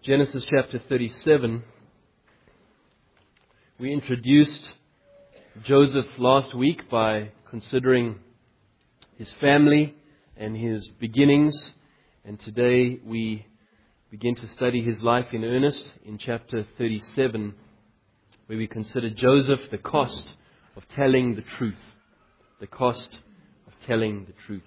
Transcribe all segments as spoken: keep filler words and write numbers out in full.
Genesis chapter thirty-seven. We introduced Joseph last week by considering his family and his beginnings. And today we begin to study his life in earnest in chapter thirty-seven, where we consider Joseph, the cost of telling the truth. The cost of telling the truth.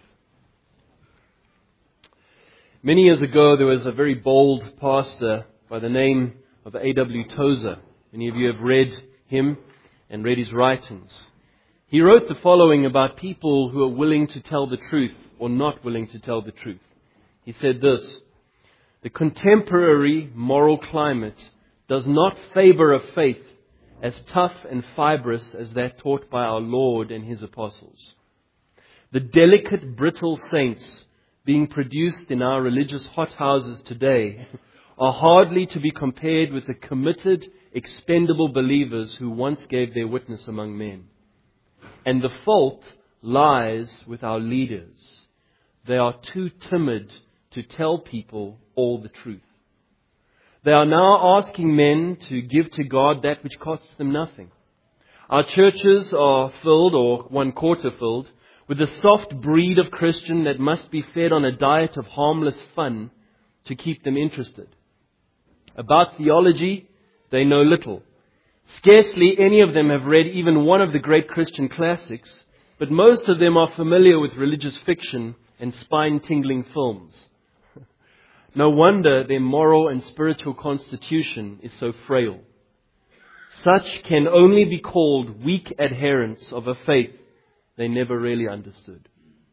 Many years ago, there was a very bold pastor by the name of A W Tozer. Many of you have read him and read his writings. He wrote the following about people who are willing to tell the truth or not willing to tell the truth. He said this: "The contemporary moral climate does not favor a faith as tough and fibrous as that taught by our Lord and His apostles. The delicate, brittle saints being produced in our religious hothouses today are hardly to be compared with the committed, expendable believers who once gave their witness among men. And the fault lies with our leaders. They are too timid to tell people all the truth. They are now asking men to give to God that which costs them nothing. Our churches are filled, or one quarter filled, with a soft breed of Christian that must be fed on a diet of harmless fun to keep them interested. About theology, they know little. Scarcely any of them have read even one of the great Christian classics, but most of them are familiar with religious fiction and spine-tingling films. No wonder their moral and spiritual constitution is so frail. Such can only be called weak adherents of a faith they never really understood."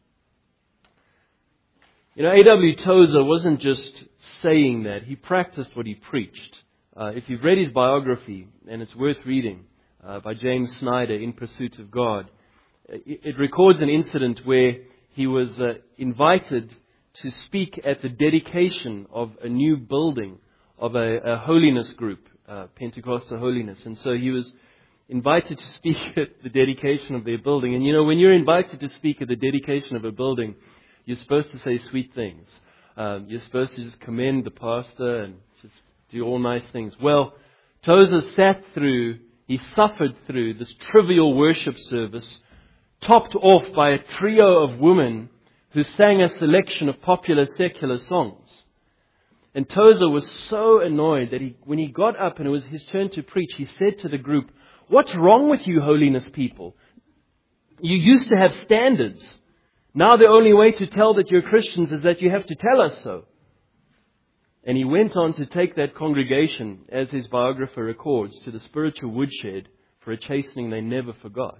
You know, A W Tozer wasn't just saying that. He practiced what he preached. Uh, if you've read his biography, and it's worth reading, uh, by James Snyder, In Pursuit of God, it, it records an incident where he was uh, invited to speak at the dedication of a new building of a, a holiness group, uh, Pentecostal holiness. And so he was invited to speak at the dedication of their building. And you know, when you're invited to speak at the dedication of a building, you're supposed to say sweet things. Um, you're supposed to just commend the pastor and just do all nice things. Well, Tozer sat through, he suffered through this trivial worship service, topped off by a trio of women who sang a selection of popular secular songs. And Tozer was so annoyed that he, when he got up and it was his turn to preach, he said to the group, "What's wrong with you holiness people? You used to have standards. Now the only way to tell that you're Christians is that you have to tell us so." And he went on to take that congregation, as his biographer records, to the spiritual woodshed for a chastening they never forgot.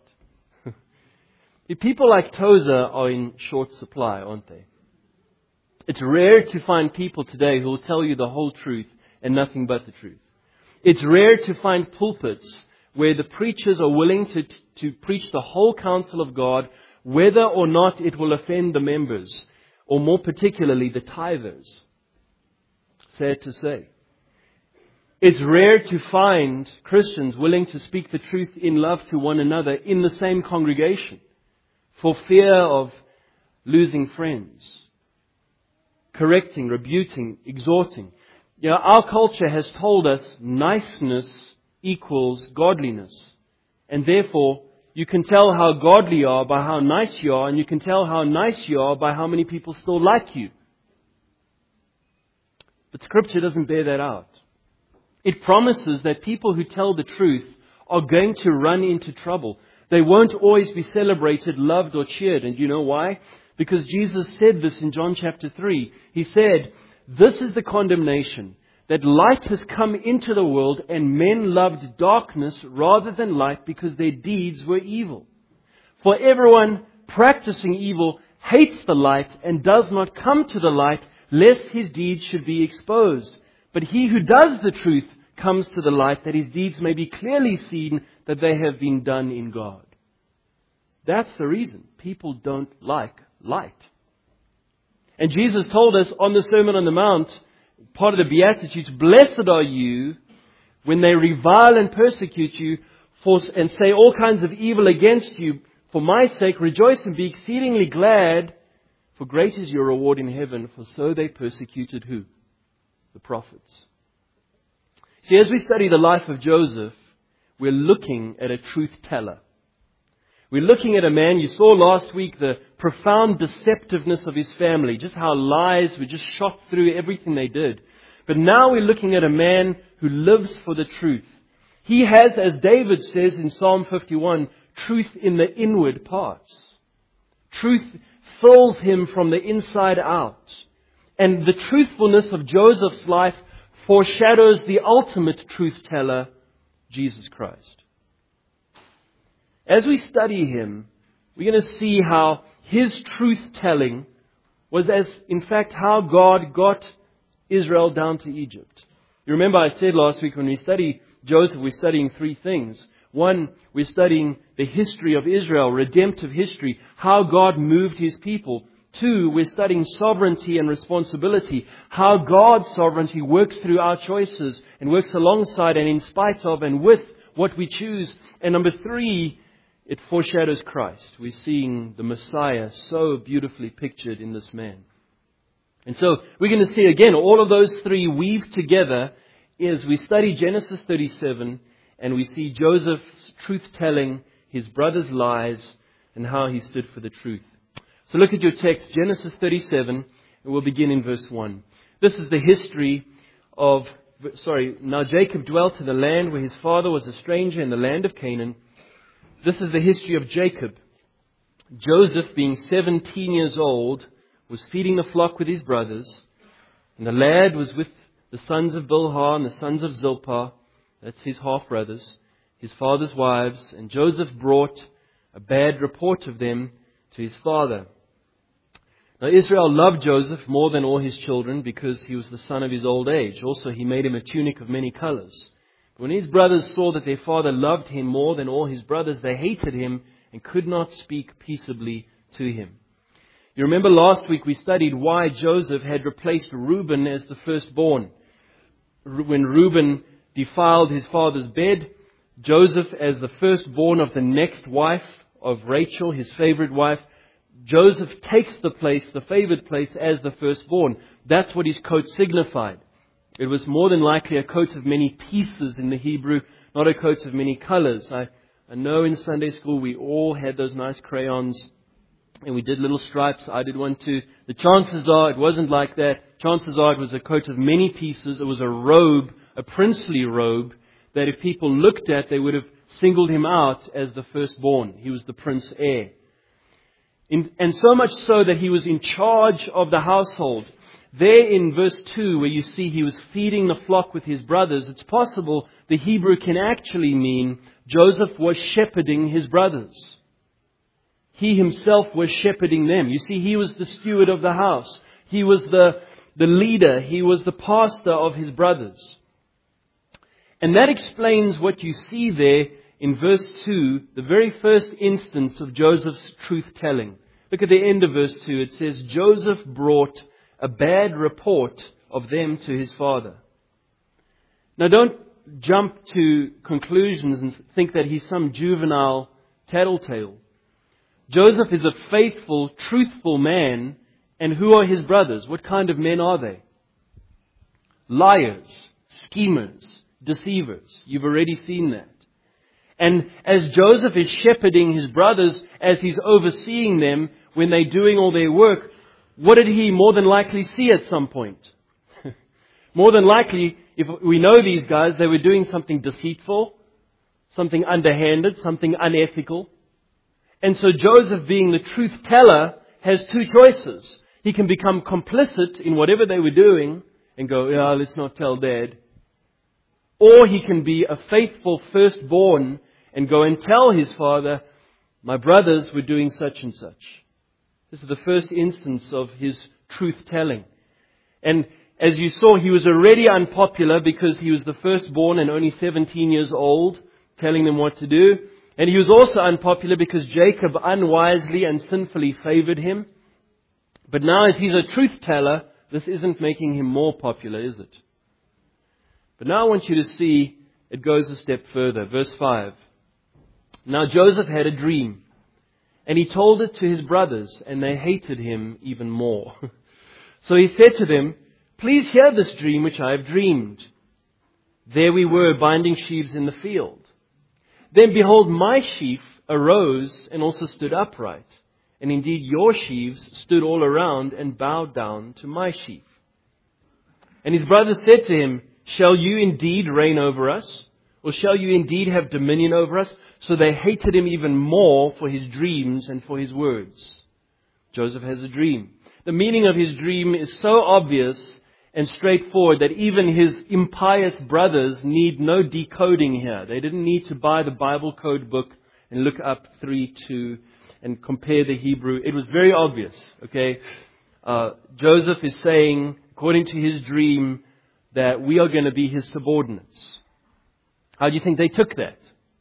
People like Tozer are in short supply, aren't they? It's rare to find people today who will tell you the whole truth and nothing but the truth. It's rare to find pulpits where the preachers are willing to, to preach the whole counsel of God, whether or not it will offend the members, or more particularly the tithers. Sad to say. It's rare to find Christians willing to speak the truth in love to one another in the same congregation, for fear of losing friends, correcting, rebuking, exhorting. You know, our culture has told us niceness equals godliness. And therefore, you can tell how godly you are by how nice you are, and you can tell how nice you are by how many people still like you. But Scripture doesn't bear that out. It promises that people who tell the truth are going to run into trouble. They won't always be celebrated, loved, or cheered. And you know why? Because Jesus said this in John chapter three. He said, "This is the condemnation, that light has come into the world, and men loved darkness rather than light because their deeds were evil. For everyone practicing evil hates the light and does not come to the light, lest his deeds should be exposed. But he who does the truth comes to the light, that his deeds may be clearly seen that they have been done in God." That's the reason people don't like light. And Jesus told us on the Sermon on the Mount, part of the Beatitudes, "Blessed are you when they revile and persecute you for, and say all kinds of evil against you. For my sake, rejoice and be exceedingly glad, for great is your reward in heaven, for so they persecuted" who? The prophets See, as we study the life of Joseph, we're looking at a truth teller. We're looking at a man, you saw last week the profound deceptiveness of his family, just how lies were just shot through everything they did. But now we're looking at a man who lives for the truth. He has, as David says in Psalm fifty-one, truth in the inward parts. Truth fills him from the inside out. And the truthfulness of Joseph's life foreshadows the ultimate truth teller, Jesus Christ. As we study him, we're going to see how his truth-telling was as, in fact, how God got Israel down to Egypt. You remember I said last week when we study Joseph, we're studying three things. One, we're studying the history of Israel, redemptive history, how God moved His people. Two, we're studying sovereignty and responsibility, how God's sovereignty works through our choices and works alongside and in spite of and with what we choose. And number three, it foreshadows Christ. We're seeing the Messiah so beautifully pictured in this man. And so we're going to see again all of those three weave together as we study Genesis thirty-seven and we see Joseph's truth-telling, his brother's lies, and how he stood for the truth. So look at your text, Genesis thirty-seven, and we'll begin in verse one. This is the history of, sorry, now Jacob dwelt in the land where his father was a stranger in the land of Canaan. This is the history of Jacob. Joseph, being seventeen years old, was feeding the flock with his brothers. And the lad was with the sons of Bilhah and the sons of Zilpah, that's his half-brothers, his father's wives. And Joseph brought a bad report of them to his father. Now Israel loved Joseph more than all his children because he was the son of his old age. Also he made him a tunic of many colors. When his brothers saw that their father loved him more than all his brothers, they hated him and could not speak peaceably to him. You remember last week we studied why Joseph had replaced Reuben as the firstborn. When Reuben defiled his father's bed, Joseph, as the firstborn of the next wife of Rachel, his favorite wife, Joseph takes the place, the favored place, as the firstborn. That's what his coat signified. It was more than likely a coat of many pieces in the Hebrew, not a coat of many colors. I, I know in Sunday school we all had those nice crayons and we did little stripes. I did one too. The chances are it wasn't like that. Chances are it was a coat of many pieces. It was a robe, a princely robe, that if people looked at, they would have singled him out as the firstborn. He was the prince heir. In, and so much so that he was in charge of the household. There in verse two, where you see he was feeding the flock with his brothers, it's possible the Hebrew can actually mean Joseph was shepherding his brothers. He himself was shepherding them. You see, he was the steward of the house. He was the, the leader. He was the pastor of his brothers. And that explains what you see there in verse two, the very first instance of Joseph's truth-telling. Look at the end of verse two. It says, Joseph brought a bad report of them to his father. Now don't jump to conclusions and think that he's some juvenile tattletale. Joseph is a faithful, truthful man. And who are his brothers? What kind of men are they? Liars, schemers, deceivers. You've already seen that. And as Joseph is shepherding his brothers, as he's overseeing them when they're doing all their work, what did he more than likely see at some point? More than likely, if we know these guys, they were doing something deceitful, something underhanded, something unethical. And so Joseph, being the truth teller, has two choices. He can become complicit in whatever they were doing and go, yeah, let's not tell Dad. Or he can be a faithful firstborn and go and tell his father, my brothers were doing such and such. This is the first instance of his truth-telling. And as you saw, he was already unpopular because he was the firstborn and only seventeen years old, telling them what to do. And he was also unpopular because Jacob unwisely and sinfully favored him. But now as he's a truth-teller, this isn't making him more popular, is it? But now I want you to see it goes a step further. Verse five. Now Joseph had a dream, and he told it to his brothers, and they hated him even more. So he said to them, please hear this dream which I have dreamed. There we were, binding sheaves in the field. Then behold, my sheaf arose and also stood upright. And indeed your sheaves stood all around and bowed down to my sheaf. And his brothers said to him, shall you indeed reign over us? Or shall you indeed have dominion over us? So they hated him even more for his dreams and for his words. Joseph has a dream. The meaning of his dream is so obvious and straightforward that even his impious brothers need no decoding here. They didn't need to buy the Bible code book and look up three two and compare the Hebrew. It was very obvious, okay? Uh, Joseph is saying, according to his dream, that we are going to be his subordinates. How do you think they took that?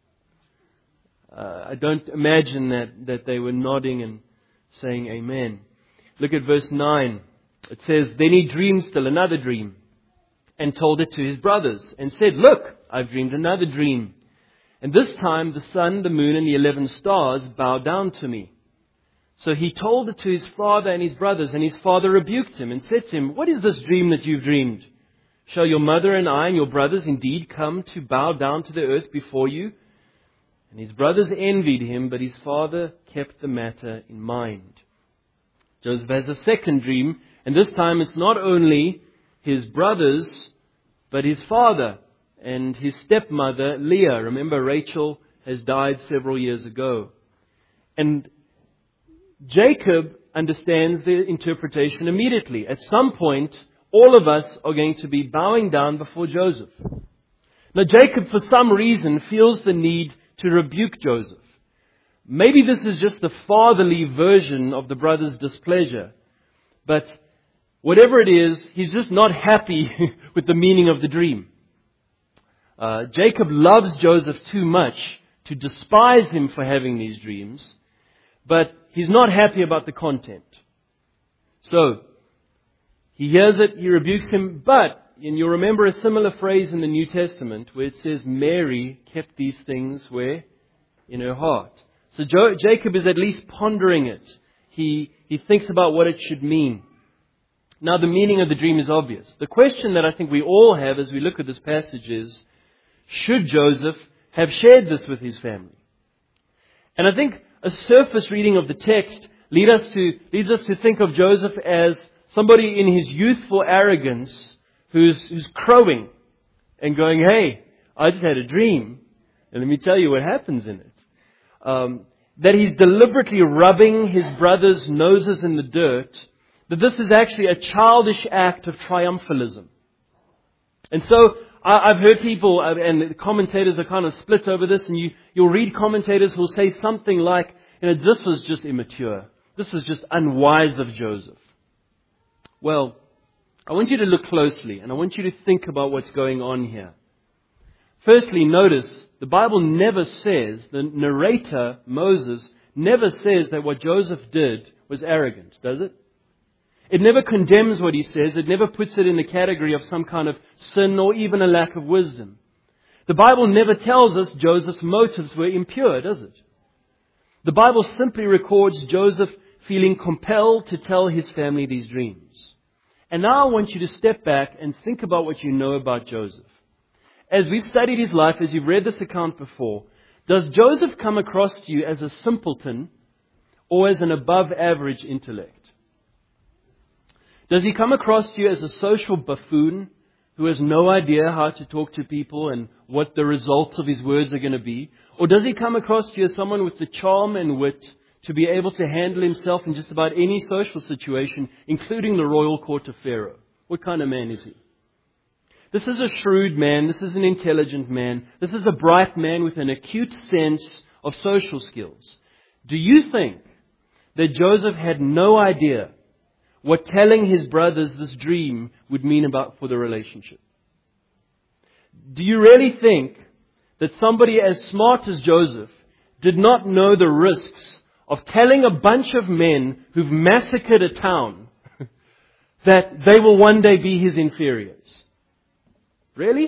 Uh, I don't imagine that, that they were nodding and saying amen. Look at verse nine. It says, then he dreamed still another dream and told it to his brothers and said, look, I've dreamed another dream. And this time the sun, the moon, and the eleven stars bow down to me. So he told it to his father and his brothers, and his father rebuked him and said to him, what is this dream that you've dreamed? Shall your mother and I and your brothers indeed come to bow down to the earth before you? And his brothers envied him, but his father kept the matter in mind. Joseph has a second dream, and this time it's not only his brothers, but his father and his stepmother, Leah. Remember, Rachel has died several years ago. And Jacob understands the interpretation immediately. At some point, all of us are going to be bowing down before Joseph. Now, Jacob, for some reason, feels the need to rebuke Joseph. Maybe this is just the fatherly version of the brother's displeasure. But whatever it is, he's just not happy with the meaning of the dream. Uh, Jacob loves Joseph too much to despise him for having these dreams, but he's not happy about the content. So, he hears it, he rebukes him, but, and you'll remember a similar phrase in the New Testament where it says Mary kept these things where? In her heart. So jo- Jacob is at least pondering it. He, he thinks about what it should mean. Now the meaning of the dream is obvious. The question that I think we all have as we look at this passage is, should Joseph have shared this with his family? And I think a surface reading of the text lead us to, leads us to think of Joseph as somebody in his youthful arrogance who's, who's crowing and going, hey, I just had a dream, and let me tell you what happens in it. Um, that he's deliberately rubbing his brothers' noses in the dirt, that this is actually a childish act of triumphalism. And so I've heard people, and commentators are kind of split over this, and you, you'll read commentators who'll say something like, you know, this was just immature. This was just unwise of Joseph. Well, I want you to look closely, and I want you to think about what's going on here. Firstly, notice, the Bible never says, the narrator, Moses, never says that what Joseph did was arrogant, does it? It never condemns what he says. It never puts it in the category of some kind of sin or even a lack of wisdom. The Bible never tells us Joseph's motives were impure, does it? The Bible simply records Joseph feeling compelled to tell his family these dreams. And now I want you to step back and think about what you know about Joseph. As we've studied his life, as you've read this account before, does Joseph come across to you as a simpleton or as an above average intellect? Does he come across to you as a social buffoon who has no idea how to talk to people and what the results of his words are going to be? Or does he come across to you as someone with the charm and wit to be able to handle himself in just about any social situation, including the royal court of Pharaoh? What kind of man is he? This is a shrewd man. This is an intelligent man. This is a bright man with an acute sense of social skills. Do you think that Joseph had no idea what telling his brothers this dream would mean about for the relationship? Do you really think that somebody as smart as Joseph did not know the risks of telling a bunch of men who've massacred a town that they will one day be his inferiors? Really?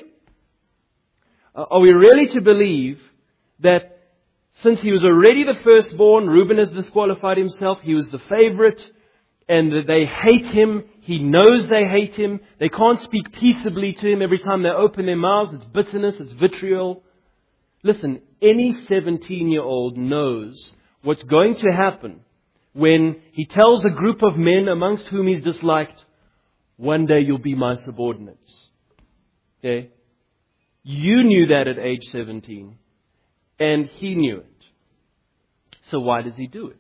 Are we really to believe that since he was already the firstborn, Reuben has disqualified himself, he was the favorite, and that they hate him, He knows they hate him. They can't speak peaceably to him. Every time they open their mouths, it's bitterness, it's vitriol. Listen, any seventeen-year-old knows what's going to happen when he tells a group of men amongst whom he's disliked, one day you'll be my subordinates. Okay? You knew that at age seventeen, and he knew it. So why does he do it?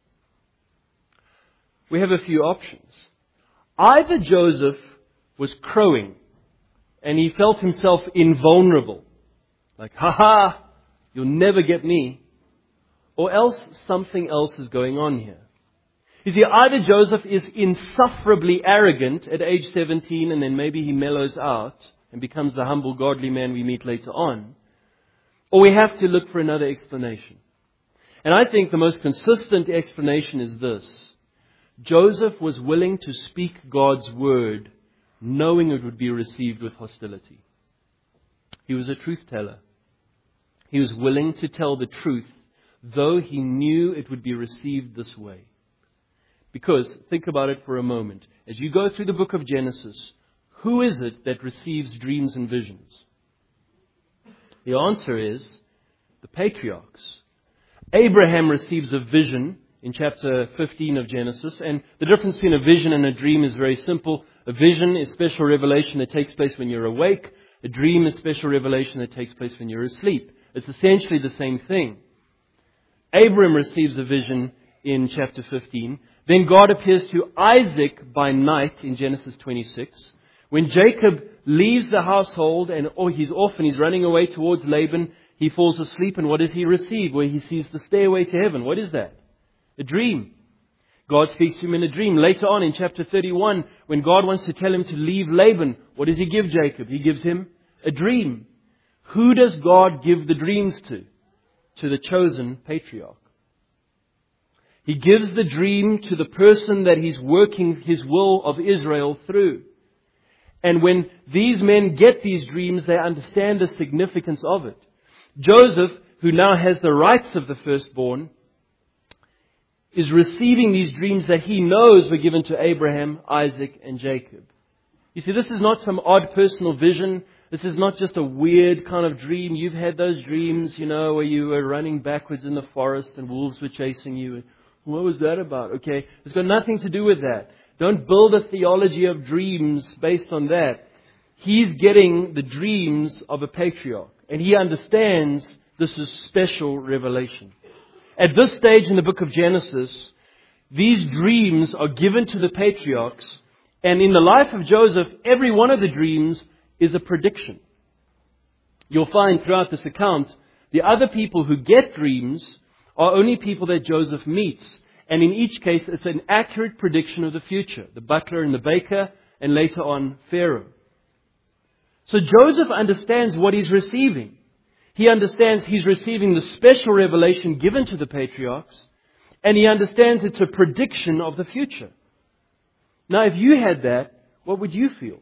We have a few options. Either Joseph was crowing, and he felt himself invulnerable. Like, ha ha, you'll never get me. Or else something else is going on here. You see, either Joseph is insufferably arrogant at age seventeen, and then maybe he mellows out and becomes the humble, godly man we meet later on. Or we have to look for another explanation. And I think the most consistent explanation is this. Joseph was willing to speak God's word, knowing it would be received with hostility. He was a truth teller. He was willing to tell the truth, though he knew it would be received this way. Because, think about it for a moment. As you go through the book of Genesis, who is it that receives dreams and visions? The answer is the patriarchs. Abraham receives a vision in chapter fifteen of Genesis. And the difference between a vision and a dream is very simple. A vision is special revelation that takes place when you're awake. A dream is special revelation that takes place when you're asleep. It's essentially the same thing. Abraham receives a vision in chapter fifteen. Then God appears to Isaac by night in Genesis twenty-six. When Jacob leaves the household and oh, he's off and he's running away towards Laban, he falls asleep, and what does he receive? Where he sees the stairway to heaven. What is that? A dream. God speaks to him in a dream. Later on in chapter thirty-one, when God wants to tell him to leave Laban, what does he give Jacob? He gives him a dream. Who does God give the dreams to? To the chosen patriarch. He gives the dream to the person that He's working His will of Israel through. And when these men get these dreams, they understand the significance of it. Joseph, who now has the rights of the firstborn, is receiving these dreams that he knows were given to Abraham, Isaac, and Jacob. You see, this is not some odd personal vision. This is not just a weird kind of dream. You've had those dreams, you know, where you were running backwards in the forest and wolves were chasing you. What was that about? Okay, it's got nothing to do with that. Don't build a theology of dreams based on that. He's getting the dreams of a patriarch, and he understands this is special revelation. At this stage in the book of Genesis, these dreams are given to the patriarchs, and in the life of Joseph, every one of the dreams is a prediction. You'll find throughout this account, the other people who get dreams are only people that Joseph meets. And in each case, it's an accurate prediction of the future. The butler and the baker, and later on, Pharaoh. So Joseph understands what he's receiving. He understands he's receiving the special revelation given to the patriarchs, and he understands it's a prediction of the future. Now, if you had that, what would you feel?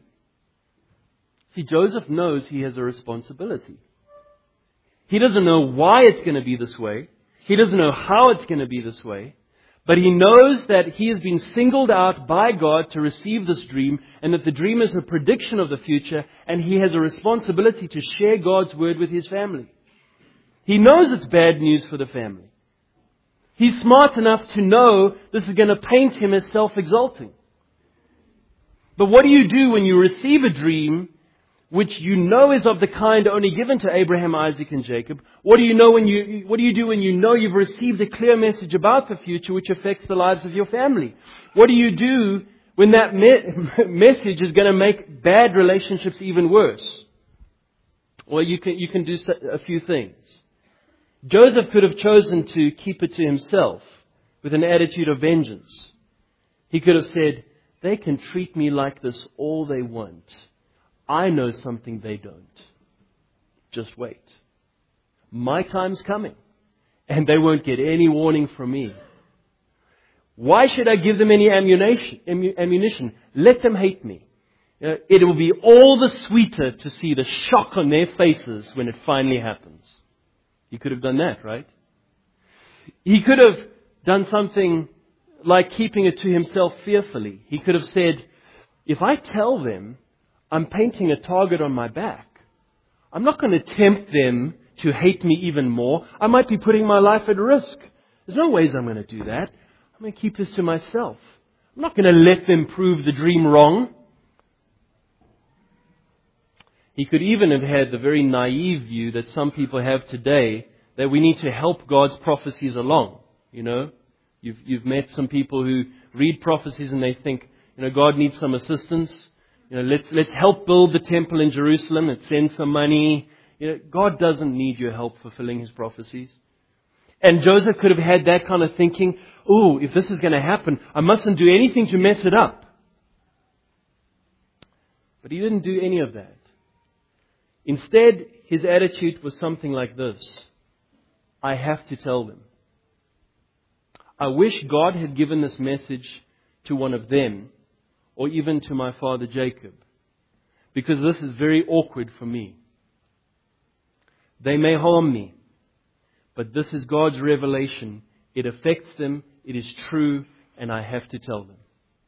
See, Joseph knows he has a responsibility. He doesn't know why it's going to be this way. He doesn't know how it's going to be this way. But he knows that he has been singled out by God to receive this dream, and that the dream is a prediction of the future, and he has a responsibility to share God's word with his family. He knows it's bad news for the family. He's smart enough to know this is going to paint him as self-exalting. But what do you do when you receive a dream which you know is of the kind only given to Abraham, Isaac, and Jacob? What do you know when you, what do you do when you know you've received a clear message about the future which affects the lives of your family? What do you do when that me- message is going to make bad relationships even worse? Well, you can, you can do a few things. Joseph could have chosen to keep it to himself with an attitude of vengeance. He could have said, they can treat me like this all they want. I know something they don't. Just wait. My time's coming, and they won't get any warning from me. Why should I give them any ammunition? ammunition? Let them hate me. Uh, it will be all the sweeter to see the shock on their faces when it finally happens. He could have done that, right? He could have done something like keeping it to himself fearfully. He could have said, if I tell them I'm painting a target on my back, I'm not going to tempt them to hate me even more. I might be putting my life at risk. There's no ways I'm going to do that. I'm going to keep this to myself. I'm not going to let them prove the dream wrong. He could even have had the very naive view that some people have today, that we need to help God's prophecies along. You know, you've, you've met some people who read prophecies and they think, you know, God needs some assistance. You know, let's, let's help build the temple in Jerusalem. Let's send some money. You know, God doesn't need your help fulfilling His prophecies. And Joseph could have had that kind of thinking. Oh, if this is going to happen, I mustn't do anything to mess it up. But he didn't do any of that. Instead, his attitude was something like this. I have to tell them. I wish God had given this message to one of them, or even to my father Jacob, because this is very awkward for me. They may harm me, but this is God's revelation. It affects them, it is true, and I have to tell them.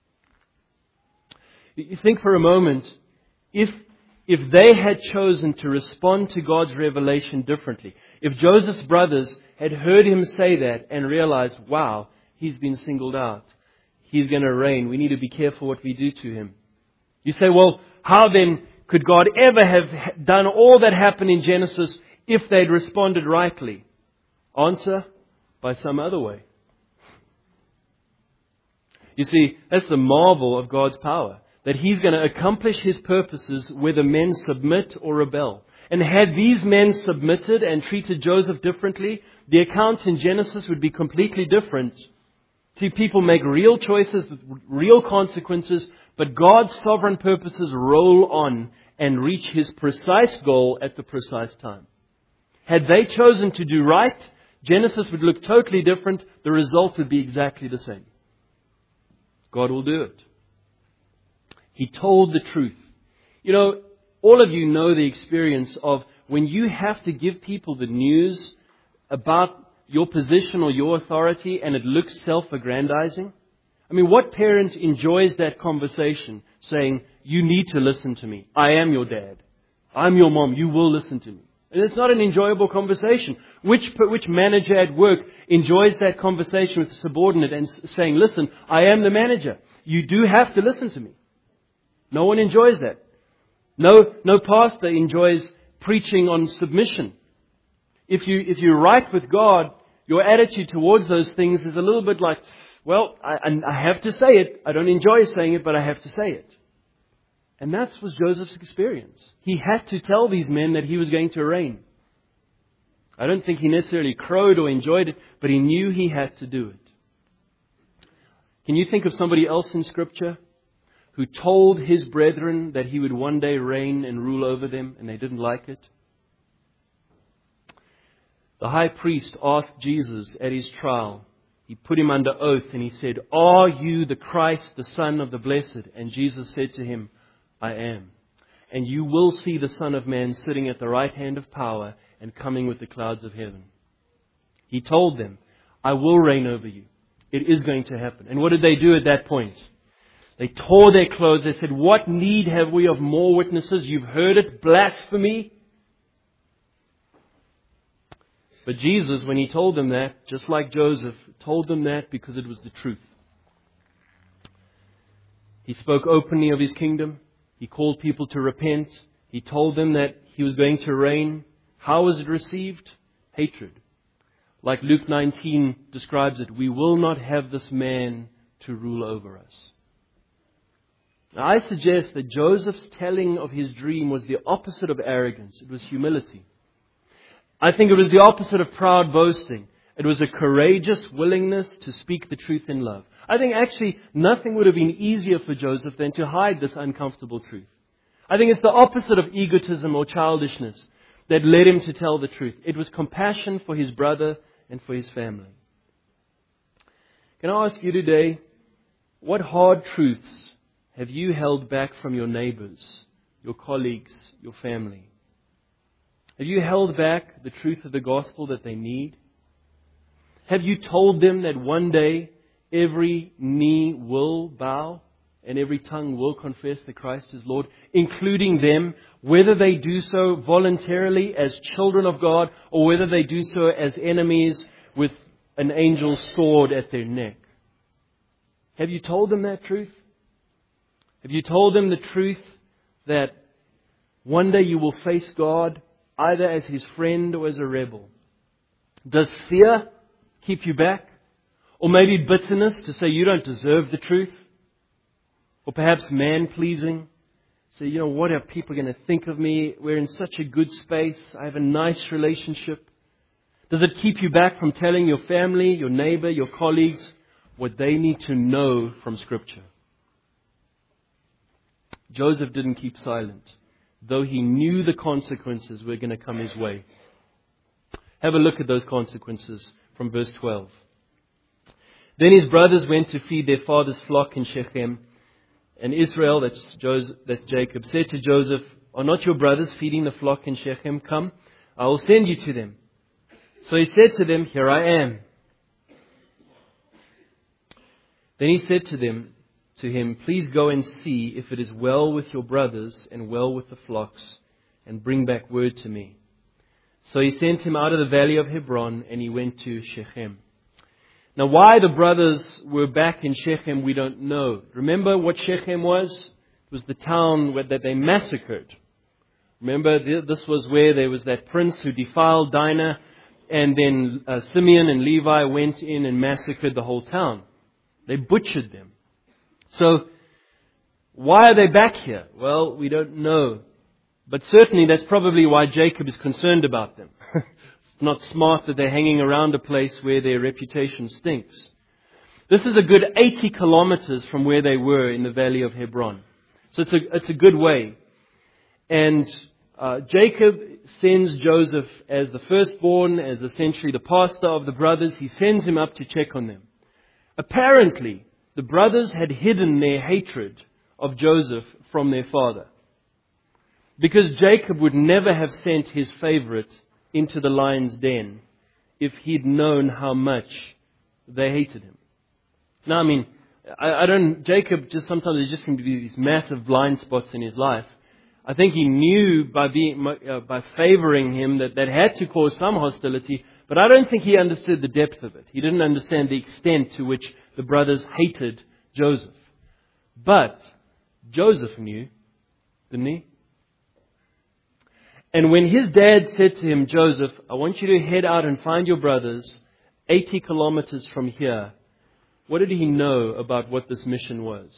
You think for a moment, if If they had chosen to respond to God's revelation differently, if Joseph's brothers had heard him say that and realized, wow, he's been singled out, he's going to reign, we need to be careful what we do to him. You say, well, how then could God ever have done all that happened in Genesis if they'd responded rightly? Answer, by some other way. You see, that's the marvel of God's power. That He's going to accomplish His purposes whether men submit or rebel. And had these men submitted and treated Joseph differently, the account in Genesis would be completely different. See, people make real choices with real consequences, but God's sovereign purposes roll on and reach His precise goal at the precise time. Had they chosen to do right, Genesis would look totally different. The result would be exactly the same. God will do it. He told the truth. You know, all of you know the experience of when you have to give people the news about your position or your authority and it looks self-aggrandizing. I mean, what parent enjoys that conversation saying, you need to listen to me. I am your dad. I'm your mom. You will listen to me. And it's not an enjoyable conversation. Which, which manager at work enjoys that conversation with the subordinate and saying, listen, I am the manager. You do have to listen to me. No one enjoys that. No, no pastor enjoys preaching on submission. If you, if you're right with God, your attitude towards those things is a little bit like, well, I, I have to say it. I don't enjoy saying it, but I have to say it. And that was Joseph's experience. He had to tell these men that he was going to reign. I don't think he necessarily crowed or enjoyed it, but he knew he had to do it. Can you think of somebody else in Scripture who told his brethren that he would one day reign and rule over them, and they didn't like it? The high priest asked Jesus at his trial. He put him under oath and he said, are you the Christ, the Son of the Blessed? And Jesus said to him, I am. And you will see the Son of Man sitting at the right hand of power and coming with the clouds of heaven. He told them, I will reign over you. It is going to happen. And what did they do at that point? They tore their clothes. They said, what need have we of more witnesses? You've heard it, blasphemy. But Jesus, when He told them that, just like Joseph, told them that because it was the truth. He spoke openly of His kingdom. He called people to repent. He told them that He was going to reign. How was it received? Hatred. Like Luke nineteen describes it, we will not have this man to rule over us. Now, I suggest that Joseph's telling of his dream was the opposite of arrogance. It was humility. I think it was the opposite of proud boasting. It was a courageous willingness to speak the truth in love. I think actually nothing would have been easier for Joseph than to hide this uncomfortable truth. I think it's the opposite of egotism or childishness that led him to tell the truth. It was compassion for his brother and for his family. Can I ask you today, what hard truths have you held back from your neighbors, your colleagues, your family? Have you held back the truth of the gospel that they need? Have you told them that one day every knee will bow and every tongue will confess that Christ is Lord, including them, whether they do so voluntarily as children of God or whether they do so as enemies with an angel's sword at their neck. Have you told them that truth? Have you told them the truth that one day you will face God either as His friend or as a rebel? Does fear keep you back? Or maybe bitterness to say you don't deserve the truth? Or perhaps man-pleasing. Say, you know, what are people going to think of me? We're in such a good space. I have a nice relationship. Does it keep you back from telling your family, your neighbor, your colleagues what they need to know from Scripture? Joseph didn't keep silent, though he knew the consequences were going to come his way. Have a look at those consequences from verse twelve. Then his brothers went to feed their father's flock in Shechem. And Israel, that's, Joseph, that's Jacob, said to Joseph, "Are not your brothers feeding the flock in Shechem? Come, I will send you to them." So he said to them, "Here I am." Then he said to them, to him, "Please go and see if it is well with your brothers and well with the flocks, and bring back word to me." So he sent him out of the valley of Hebron, and he went to Shechem. Now, why the brothers were back in Shechem, we don't know. Remember what Shechem was? It was the town that they massacred. Remember, this was where there was that prince who defiled Dinah, and then uh, Simeon and Levi went in and massacred the whole town. They butchered them. So, why are they back here? Well, we don't know. But certainly that's probably why Jacob is concerned about them. It's not smart that they're hanging around a place where their reputation stinks. This is a good eighty kilometers from where they were in the valley of Hebron. So it's a, it's a good way. And uh, Jacob sends Joseph as the firstborn, as essentially the pastor of the brothers. He sends him up to check on them. Apparently, the brothers had hidden their hatred of Joseph from their father, because Jacob would never have sent his favorite into the lion's den if he'd known how much they hated him. Now, I mean, I, I don't, Jacob just sometimes there just seem to be these massive blind spots in his life. I think he knew by being, uh, by favoring him that that had to cause some hostility, but I don't think he understood the depth of it. He didn't understand the extent to which the brothers hated Joseph. But Joseph knew, didn't he? And when his dad said to him, "Joseph, I want you to head out and find your brothers eighty kilometers from here," what did he know about what this mission was?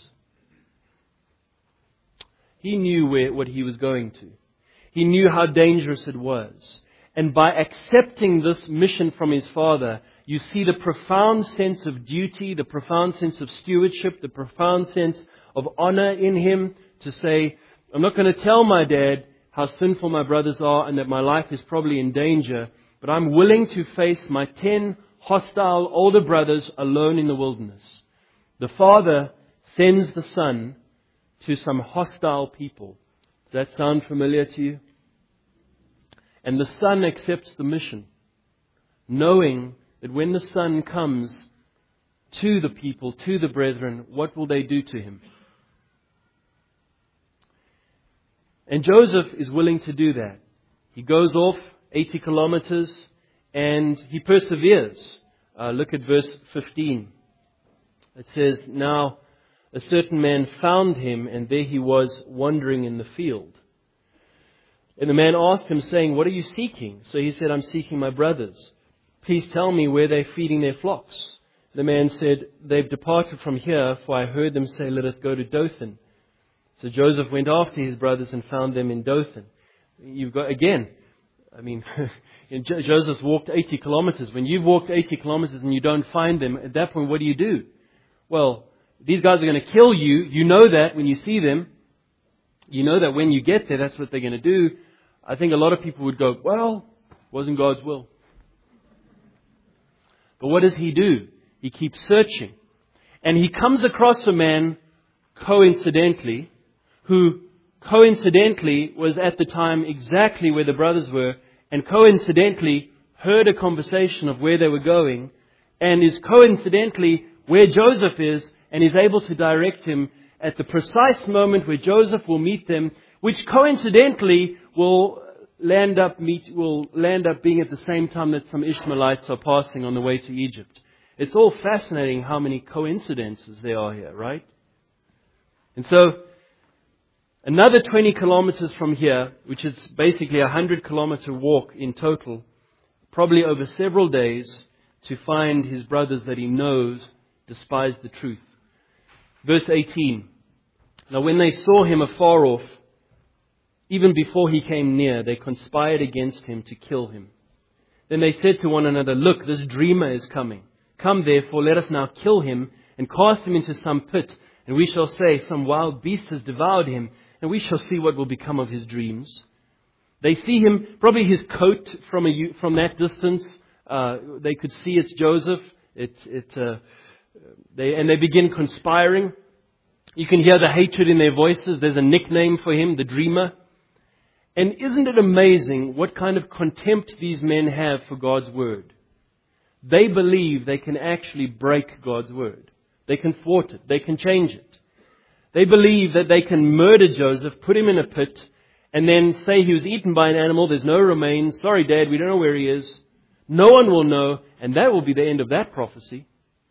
He knew where, what he was going to. He knew how dangerous it was. And by accepting this mission from his father, you see the profound sense of duty, the profound sense of stewardship, the profound sense of honor in him to say, "I'm not going to tell my dad how sinful my brothers are and that my life is probably in danger, but I'm willing to face my ten hostile older brothers alone in the wilderness." The father sends the son to some hostile people. Does that sound familiar to you? And the son accepts the mission, knowing that when the son comes to the people, to the brethren, what will they do to him? And Joseph is willing to do that. He goes off eighty kilometers and he perseveres. Uh, look at verse fifteen. It says, "Now a certain man found him, and there he was wandering in the field. And the man asked him, saying, 'What are you seeking?' So he said, 'I'm seeking my brothers. Please tell me where they're feeding their flocks.' The man said, 'They've departed from here, for I heard them say, let us go to Dothan.' So Joseph went after his brothers and found them in Dothan." You've got, again, I mean, Joseph's walked eighty kilometers. When you've walked eighty kilometers and you don't find them, at that point, what do you do? Well, these guys are going to kill you. You know that when you see them. You know that when you get there, that's what they're going to do. I think a lot of people would go, "Well, wasn't God's will." But what does he do? He keeps searching. And he comes across a man, coincidentally, who coincidentally was at the time exactly where the brothers were, and coincidentally heard a conversation of where they were going, and is coincidentally where Joseph is, and is able to direct him at the precise moment where Joseph will meet them, which coincidentally will land up meet, will land up being at the same time that some Ishmaelites are passing on the way to Egypt. It's all fascinating how many coincidences there are here, right? And so, another twenty kilometers from here, which is basically a one hundred kilometer walk in total, probably over several days, to find his brothers that he knows despise the truth. Verse eighteen. Now when they saw him afar off, even before he came near, they conspired against him to kill him. Then they said to one another, "Look, this dreamer is coming. Come therefore, let us now kill him and cast him into some pit, and we shall say, some wild beast has devoured him, and we shall see what will become of his dreams." They see him, probably his coat from a, from that distance. Uh, they could see it's Joseph. It, it, uh, they, and they begin conspiring. You can hear the hatred in their voices. There's a nickname for him, the dreamer. And isn't it amazing what kind of contempt these men have for God's word? They believe they can actually break God's word. They can thwart it. They can change it. They believe that they can murder Joseph, put him in a pit, and then say he was eaten by an animal. There's no remains. Sorry, Dad, we don't know where he is. No one will know, and that will be the end of that prophecy.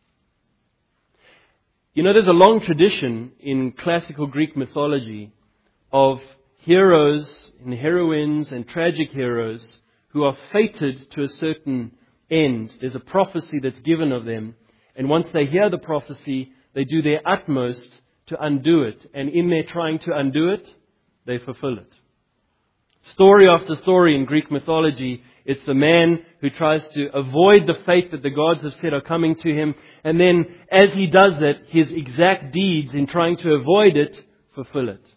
You know, there's a long tradition in classical Greek mythology of heroes and heroines and tragic heroes who are fated to a certain end. There's a prophecy that's given of them. And once they hear the prophecy, they do their utmost to undo it. And in their trying to undo it, they fulfill it. Story after story in Greek mythology, it's the man who tries to avoid the fate that the gods have said are coming to him. And then as he does it, his exact deeds in trying to avoid it, fulfill it.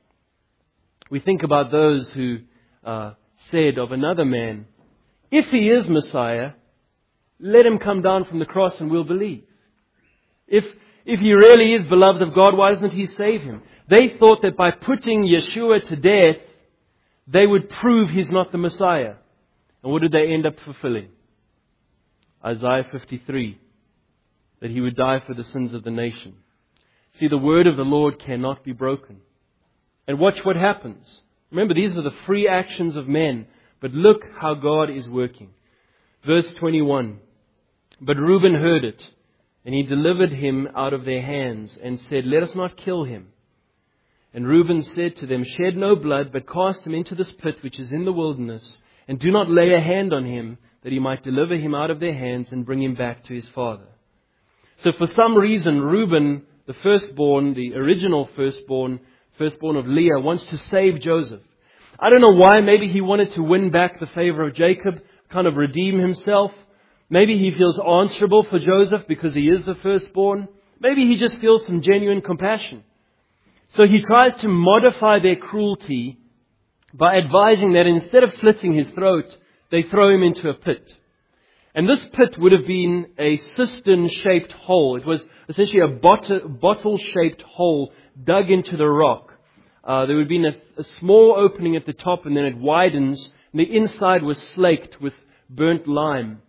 We think about those who uh, said of another man, "If he is Messiah, let him come down from the cross and we'll believe. If, if he really is beloved of God, why doesn't he save him?" They thought that by putting Yeshua to death, they would prove he's not the Messiah. And what did they end up fulfilling? Isaiah fifty-three, that he would die for the sins of the nation. See, the word of the Lord cannot be broken. And watch what happens. Remember, these are the free actions of men. But look how God is working. Verse twenty-one. But Reuben heard it, and he delivered him out of their hands, and said, "Let us not kill him." And Reuben said to them, "Shed no blood, but cast him into this pit which is in the wilderness, and do not lay a hand on him, that he might deliver him out of their hands and bring him back to his father." So for some reason, Reuben, the firstborn, the original firstborn, firstborn of Leah, wants to save Joseph. I don't know why. Maybe he wanted to win back the favor of Jacob, kind of redeem himself. Maybe he feels answerable for Joseph because he is the firstborn. Maybe he just feels some genuine compassion. So he tries to modify their cruelty by advising that instead of slitting his throat, they throw him into a pit. And this pit would have been a cistern-shaped hole. It was essentially a bottle-shaped hole dug into the rock. Uh, there would have been a, a small opening at the top, and then it widens, and the inside was slaked with burnt lime.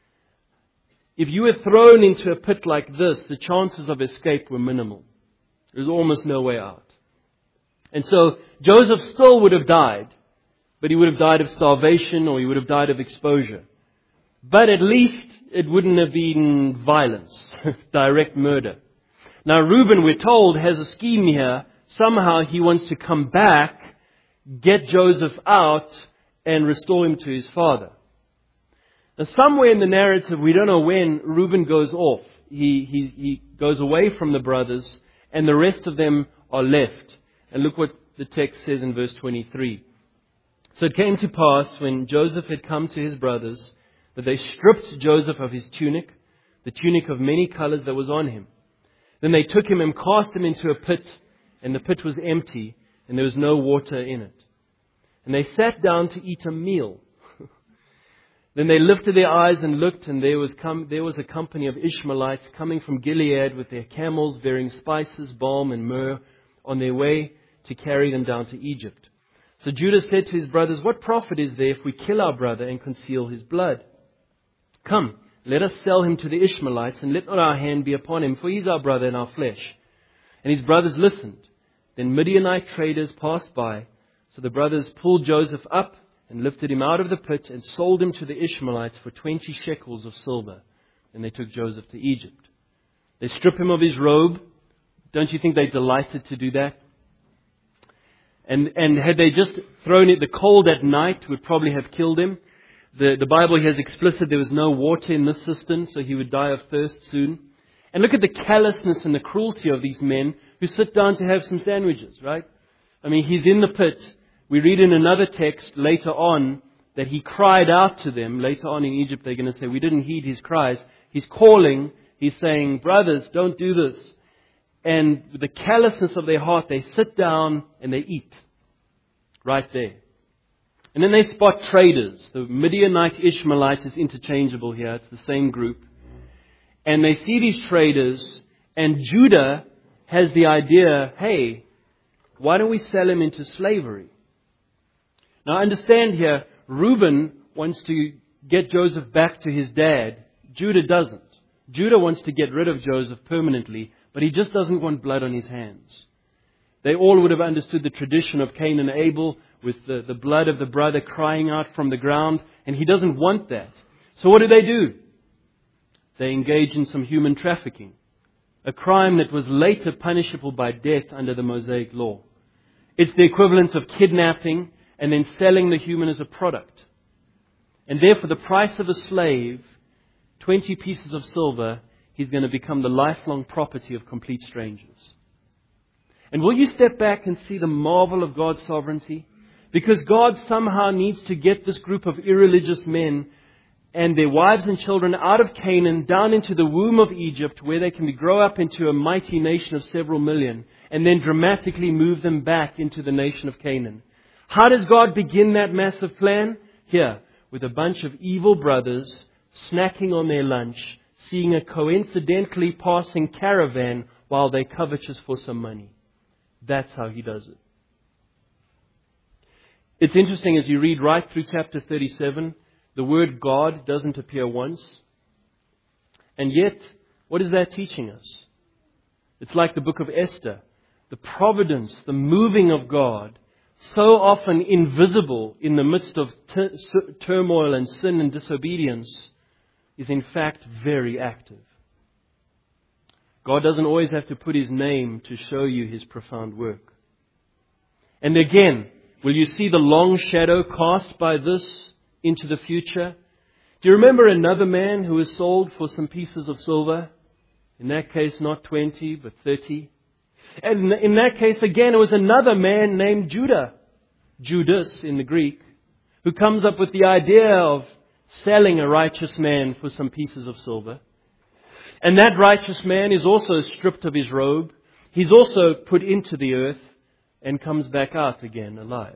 If you were thrown into a pit like this, the chances of escape were minimal. There was almost no way out. And so Joseph still would have died, but he would have died of starvation or he would have died of exposure. But at least it wouldn't have been violence, direct murder. Now Reuben, we're told, has a scheme here. Somehow he wants to come back, get Joseph out, and restore him to his father. Now somewhere in the narrative, we don't know when, Reuben goes off. He, he, he goes away from the brothers, and the rest of them are left. And look what the text says in verse twenty-three. "So it came to pass, when Joseph had come to his brothers, that they stripped Joseph of his tunic, the tunic of many colors that was on him. Then they took him and cast him into a pit, and the pit was empty, and there was no water in it. And they sat down to eat a meal. Then they lifted their eyes and looked, and there was come, there was a company of Ishmaelites coming from Gilead with their camels bearing spices, balm, and myrrh on their way to carry them down to Egypt. So Judah said to his brothers, "What profit is there if we kill our brother and conceal his blood? Come, let us sell him to the Ishmaelites, and let not our hand be upon him, for he is our brother and our flesh." And his brothers listened. Then Midianite traders passed by. So the brothers pulled Joseph up and lifted him out of the pit and sold him to the Ishmaelites for twenty shekels of silver. And they took Joseph to Egypt. They strip him of his robe. Don't you think they delighted to do that? And, and had they just thrown it, the cold at night would probably have killed him. The, the Bible has explicit there was no water in this cistern, so he would die of thirst soon. And look at the callousness and the cruelty of these men who sit down to have some sandwiches, right? I mean, he's in the pit. We read in another text later on that he cried out to them. Later on in Egypt, they're going to say, we didn't heed his cries. He's calling. He's saying, brothers, don't do this. And with the callousness of their heart, they sit down and they eat right there. And then they spot traders. The Midianite Ishmaelite is interchangeable here. It's the same group. And they see these traders, and Judah has the idea, hey, why don't we sell him into slavery? Now understand here, Reuben wants to get Joseph back to his dad. Judah doesn't. Judah wants to get rid of Joseph permanently, but he just doesn't want blood on his hands. They all would have understood the tradition of Cain and Abel with the, the blood of the brother crying out from the ground, and he doesn't want that. So what do they do? They engage in some human trafficking, a crime that was later punishable by death under the Mosaic law. It's the equivalent of kidnapping and then selling the human as a product. And therefore, the price of a slave, twenty pieces of silver, he's going to become the lifelong property of complete strangers. And will you step back and see the marvel of God's sovereignty? Because God somehow needs to get this group of irreligious men and their wives and children out of Canaan, down into the womb of Egypt, where they can be grow up into a mighty nation of several million, and then dramatically move them back into the nation of Canaan. How does God begin that massive plan? Here, with a bunch of evil brothers snacking on their lunch, seeing a coincidentally passing caravan while they're covetous for some money. That's how He does it. It's interesting as you read right through chapter thirty-seven, the word God doesn't appear once. And yet, what is that teaching us? It's like the book of Esther. The providence, the moving of God, so often invisible in the midst of t- turmoil and sin and disobedience, is in fact very active. God doesn't always have to put His name to show you His profound work. And again, will you see the long shadow cast by this into the future? Do you remember another man who was sold for some pieces of silver? In that case, not twenty, but thirty. And in that case, again, it was another man named Judah, Judas in the Greek, who comes up with the idea of selling a righteous man for some pieces of silver. And that righteous man is also stripped of his robe. He's also put into the earth and comes back out again alive.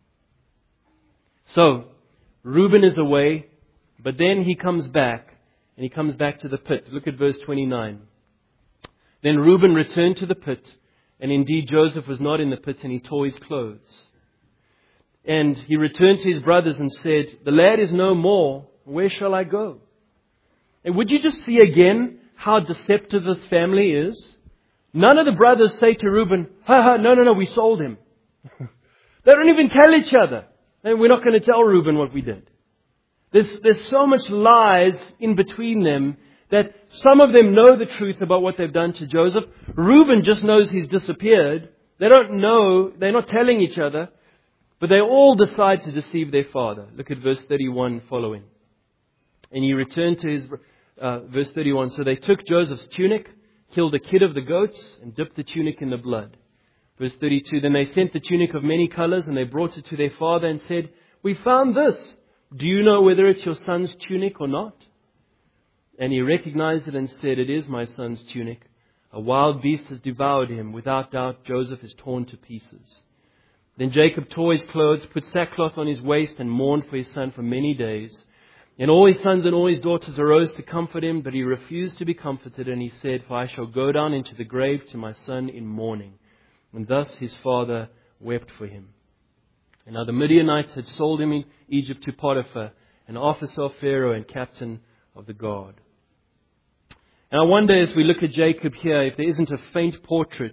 So, Reuben is away, but then he comes back, and he comes back to the pit. Look at verse twenty-nine. Then Reuben returned to the pit, and indeed Joseph was not in the pit, and he tore his clothes. And he returned to his brothers and said, "The lad is no more. Where shall I go?" And would you just see again how deceptive this family is? None of the brothers say to Reuben, ha ha, no, no, no, we sold him. They don't even tell each other. And we're not going to tell Reuben what we did. There's, there's so much lies in between them that some of them know the truth about what they've done to Joseph. Reuben just knows he's disappeared. They don't know, they're not telling each other, but they all decide to deceive their father. Look at verse thirty-one following. And he returned to his, uh, verse thirty-one, so they took Joseph's tunic, killed a kid of the goats, and dipped the tunic in the blood. Verse thirty-two, then they sent the tunic of many colors, and they brought it to their father and said, "We found this. Do you know whether it's your son's tunic or not?" And he recognized it and said, "It is my son's tunic. A wild beast has devoured him. Without doubt, Joseph is torn to pieces." Then Jacob tore his clothes, put sackcloth on his waist, and mourned for his son for many days. And all his sons and all his daughters arose to comfort him, but he refused to be comforted, and he said, "For I shall go down into the grave to my son in mourning." And thus his father wept for him. And now the Midianites had sold him in Egypt to Potiphar, an officer of Pharaoh and captain of the guard. And I wonder, as we look at Jacob here, if there isn't a faint portrait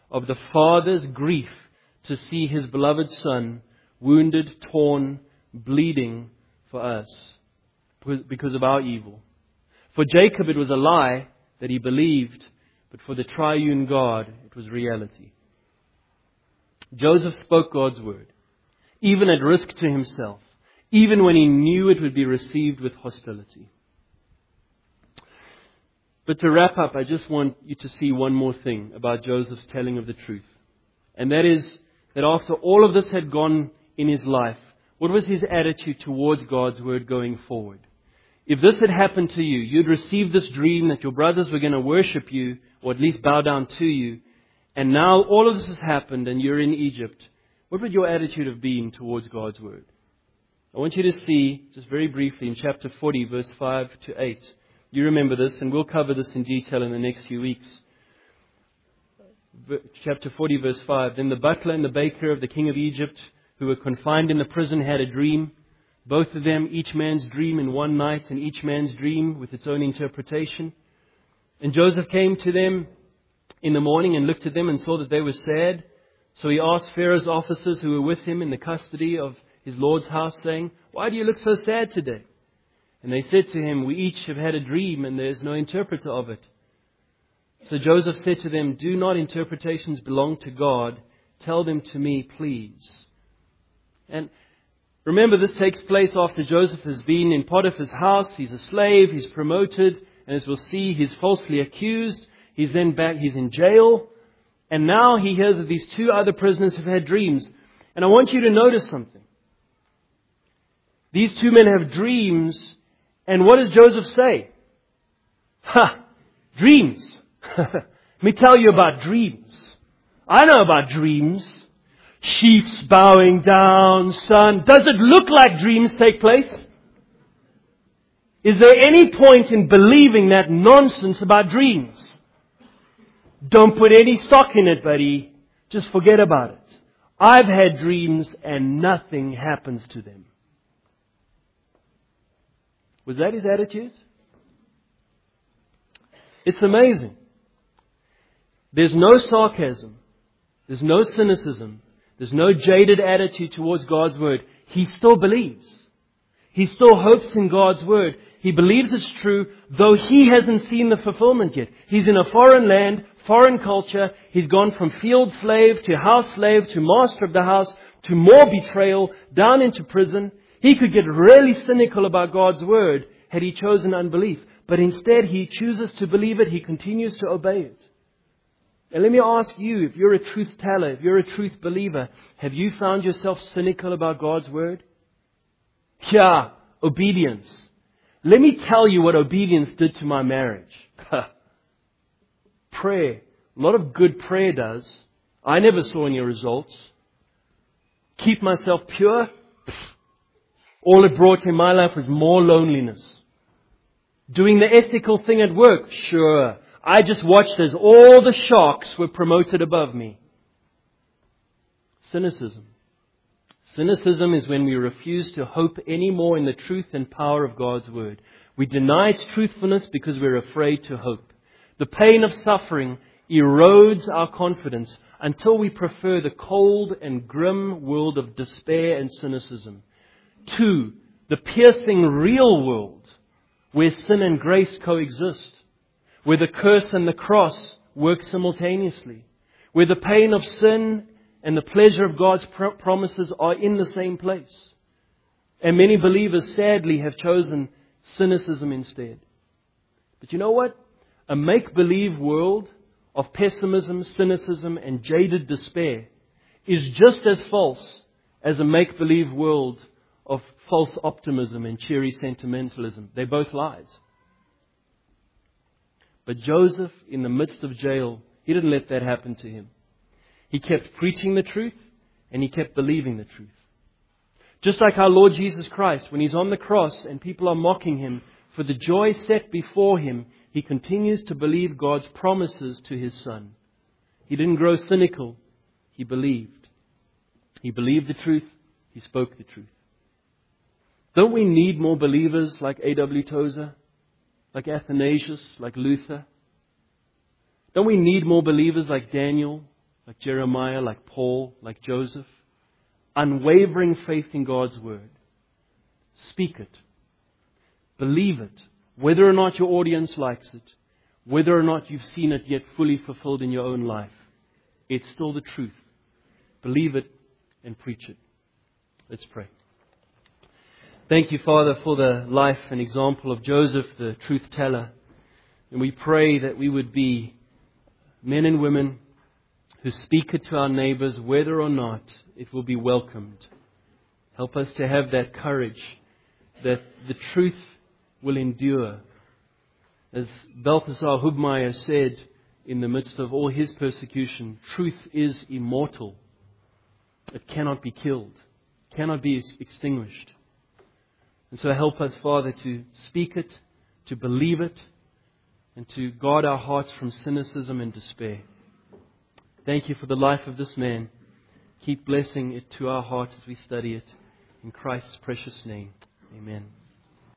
of the Father's grief to see His beloved Son wounded, torn, bleeding for us because of our evil. For Jacob it was a lie that he believed, but for the triune God it was reality. Joseph spoke God's word, even at risk to himself, even when he knew it would be received with hostility. But to wrap up, I just want you to see one more thing about Joseph's telling of the truth. And that is that after all of this had gone in his life, what was his attitude towards God's word going forward? If this had happened to you, you'd received this dream that your brothers were going to worship you, or at least bow down to you, and now all of this has happened and you're in Egypt, what would your attitude have been towards God's word? I want you to see, just very briefly, in chapter forty, verse five to eight. You remember this, and we'll cover this in detail in the next few weeks. Chapter forty, verse five. Then the butler and the baker of the king of Egypt, who were confined in the prison, had a dream. Both of them, each man's dream in one night, and each man's dream with its own interpretation. And Joseph came to them in the morning and looked at them and saw that they were sad. So he asked Pharaoh's officers who were with him in the custody of his Lord's house, saying, "Why do you look so sad today?" And they said to him, "We each have had a dream, and there is no interpreter of it." So Joseph said to them, "Do not interpretations belong to God? Tell them to me, please." And remember, this takes place after Joseph has been in Potiphar's house. He's a slave. He's promoted. And as we'll see, he's falsely accused. He's then back. He's in jail. And now he hears that these two other prisoners have had dreams. And I want you to notice something. These two men have dreams. And what does Joseph say? Ha! Dreams. Let me tell you about dreams. I know about dreams. Chiefs bowing down, sun. Does it look like dreams take place? Is there any point in believing that nonsense about dreams? Don't put any stock in it, buddy. Just forget about it. I've had dreams and nothing happens to them. Was that his attitude? It's amazing. There's no sarcasm. There's no cynicism. There's no jaded attitude towards God's word. He still believes. He still hopes in God's word. He believes it's true, though he hasn't seen the fulfillment yet. He's in a foreign land, foreign culture. He's gone from field slave to house slave to master of the house to more betrayal, down into prison. He could get really cynical about God's word had he chosen unbelief. But instead, he chooses to believe it. He continues to obey it. And let me ask you, if you're a truth teller, if you're a truth believer, have you found yourself cynical about God's word? Yeah, obedience. Let me tell you what obedience did to my marriage. Prayer. A lot of good prayer does. I never saw any results. Keep myself pure. All it brought in my life was more loneliness. Doing the ethical thing at work. Sure. I just watched as all the sharks were promoted above me. Cynicism. Cynicism is when we refuse to hope any more in the truth and power of God's word. We deny its truthfulness because we're afraid to hope. The pain of suffering erodes our confidence until we prefer the cold and grim world of despair and cynicism to the piercing real world where sin and grace coexist, where the curse and the cross work simultaneously, where the pain of sin and the pleasure of God's pr- promises are in the same place. And many believers sadly have chosen cynicism instead. But you know what? A make-believe world of pessimism, cynicism, and jaded despair is just as false as a make-believe world of false optimism and cheery sentimentalism. They're both lies. But Joseph, in the midst of jail, he didn't let that happen to him. He kept preaching the truth and he kept believing the truth. Just like our Lord Jesus Christ, when He's on the cross and people are mocking Him, for the joy set before Him, He continues to believe God's promises to His Son. He didn't grow cynical. He believed. He believed the truth. He spoke the truth. Don't we need more believers like A W Tozer? Like Athanasius, like Luther? Don't we need more believers like Daniel, like Jeremiah, like Paul, like Joseph. Unwavering faith in God's Word. Speak it. Believe it. Whether or not your audience likes it, whether or not you've seen it yet fully fulfilled in your own life, it's still the truth. Believe it and preach it. Let's pray. Thank you, Father, for the life and example of Joseph, the truth teller. And we pray that we would be men and women who speak it to our neighbors, whether or not it will be welcomed. Help us to have that courage that the truth will endure. As Balthasar Hubmaier said in the midst of all his persecution, truth is immortal. It cannot be killed, cannot be extinguished. And so help us, Father, to speak it, to believe it, and to guard our hearts from cynicism and despair. Thank you for the life of this man. Keep blessing it to our hearts as we study it. In Christ's precious name, amen.